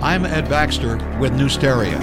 I'm Ed Baxter with Newsteria.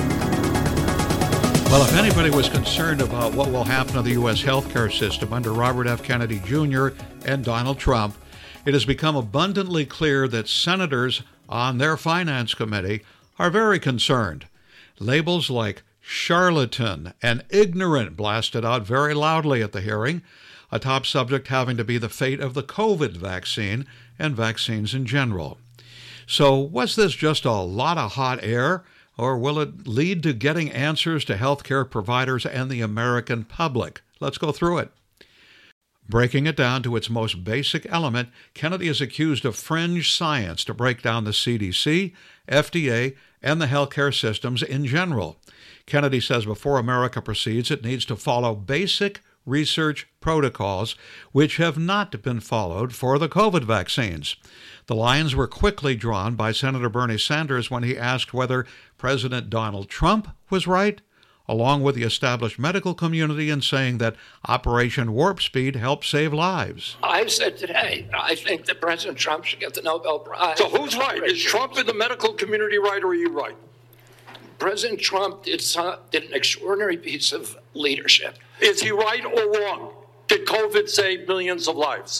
Well, if anybody was concerned about what will happen to the U.S. healthcare system under Robert F. Kennedy Jr. and Donald Trump, it has become abundantly clear that senators on their finance committee are very concerned. Labels like charlatan and ignorant blasted out very loudly at the hearing, a top subject having to be the fate of the COVID vaccine and vaccines in general. So was this just a lot of hot air, or will it lead to getting answers to healthcare providers and the American public? Let's go through it. Breaking it down to its most basic element, Kennedy is accused of fringe science to break down the CDC, FDA, and the healthcare systems in general. Kennedy says before America proceeds, it needs to follow basic research protocols which have not been followed for the COVID vaccines. The lines were quickly drawn by Senator Bernie Sanders when he asked whether President Donald Trump was right, along with the established medical community in saying that Operation Warp Speed helped save lives. I said today, I think that President Trump should get the Nobel Prize. So who's right? Is Trump in the medical community right, or are you right? President Trump did an extraordinary piece of leadership. Is he right or wrong? Did COVID save millions of lives?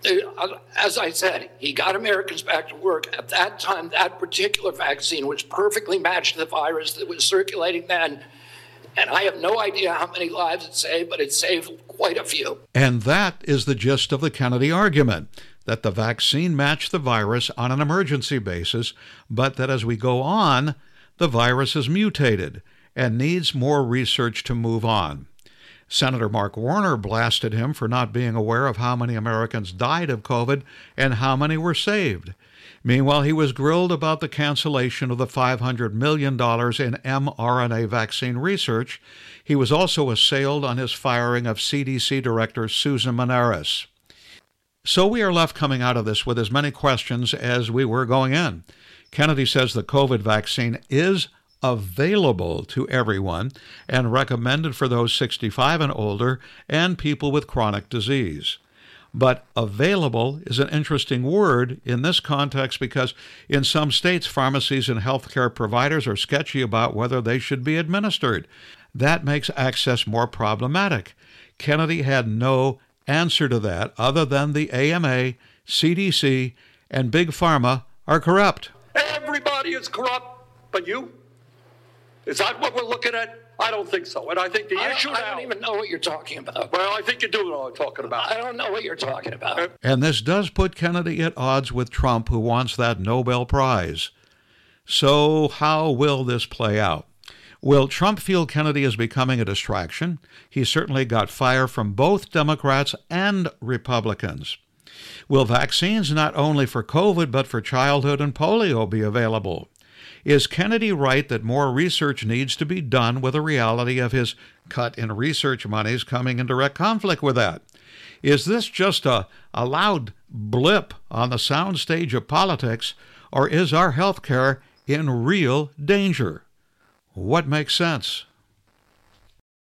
As I said, he got Americans back to work. At that time, that particular vaccine was perfectly matched to the virus that was circulating then. And I have no idea how many lives it saved, but it saved quite a few. And that is the gist of the Kennedy argument, that the vaccine matched the virus on an emergency basis, but that as we go on, the virus is mutated and needs more research to move on. Senator Mark Warner blasted him for not being aware of how many Americans died of COVID and how many were saved. Meanwhile, he was grilled about the cancellation of the $500 million in mRNA vaccine research. He was also assailed on his firing of CDC Director Susan Maneris. So we are left coming out of this with as many questions as we were going in. Kennedy says the COVID vaccine is available to everyone and recommended for those 65 and older and people with chronic disease. But available is an interesting word in this context because in some states, pharmacies and healthcare providers are sketchy about whether they should be administered. That makes access more problematic. Kennedy had no answer to that other than the AMA, CDC, and Big Pharma are corrupt. Everybody is corrupt, but you? Is that what we're looking at? I don't think so. And I think the issue now... I don't even know what you're talking about. Well, I think you do know what I'm talking about. I don't know what you're talking about. And this does put Kennedy at odds with Trump, who wants that Nobel Prize. So how will this play out? Will Trump feel Kennedy is becoming a distraction? He certainly got fire from both Democrats and Republicans. Will vaccines not only for COVID but for childhood and polio be available? Is Kennedy right that more research needs to be done with the reality of his cut in research monies coming in direct conflict with that? Is this just a loud blip on the soundstage of politics, or is our health care in real danger? What makes sense?